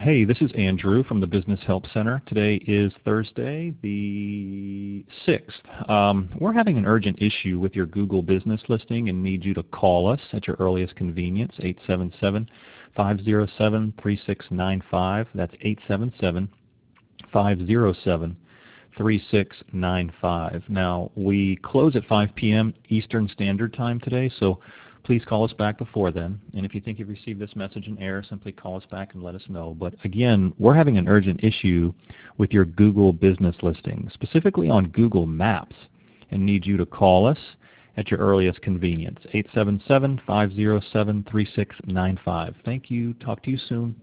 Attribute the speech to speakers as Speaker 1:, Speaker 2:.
Speaker 1: Hey, this is Andrew from the Business Help Center. Today is Thursday, the 6th. We're having an urgent issue with your Google business listing and need you to call us at your earliest convenience, 877-507-3695. That's 877-507-3695. Now, we close at 5 p.m. Eastern Standard Time today, so please call us back before then. And if you think you've received this message in error, simply call us back and let us know. But again, we're having an urgent issue with your Google business listing, specifically on Google Maps, and need you to call us at your earliest convenience, 877-507-3695. Thank you. Talk to you soon.